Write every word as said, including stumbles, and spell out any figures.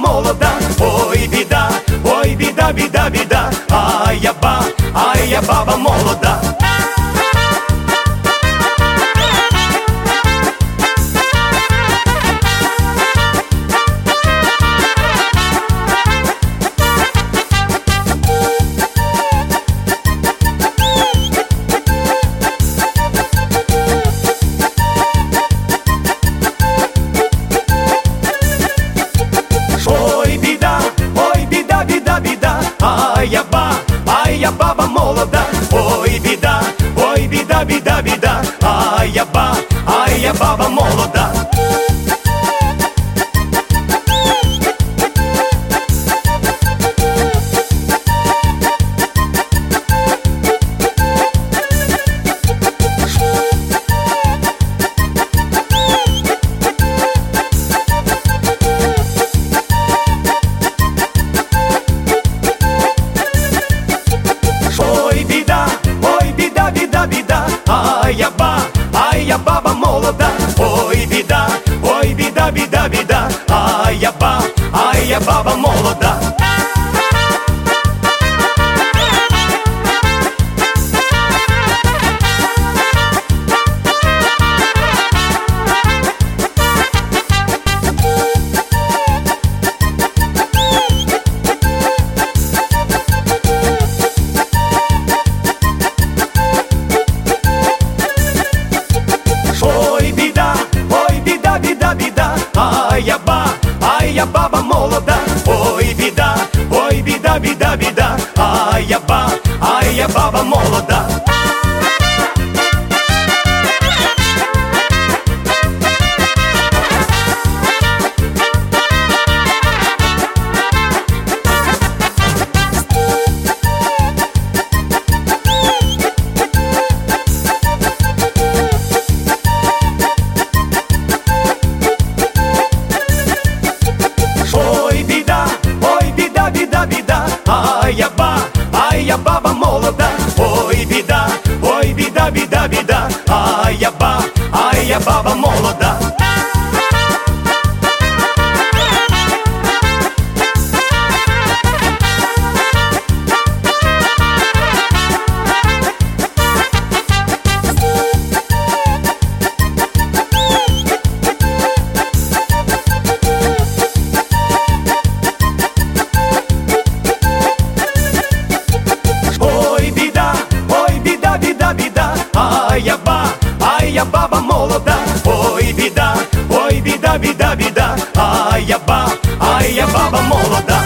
молода. Ой, біда, ой, біда, біда, біда, ай я ба, ай я баба молода. Ай я ба, ай я баба молода. Ой, біда, ой, біда, біда, біда, ай я ба, ай я баба молода. Ай я ба, ай я баба молода. Ой, біда, ой, біда, біда, біда, ай я ба, ай я баба молода. Ай я ба, ай я баба молода. Ой, біда, ой, біда, біда, біда, ай я ба, ай я баба молода. Ай я ба, ай я баба молода. Ой, біда, ой, біда, біда, біда, ай я ба, ай я баба молода. Ай я ба, ай я баба молода. Ой, біда, ой, біда, біда, біда, ай я ба, ай я баба молода.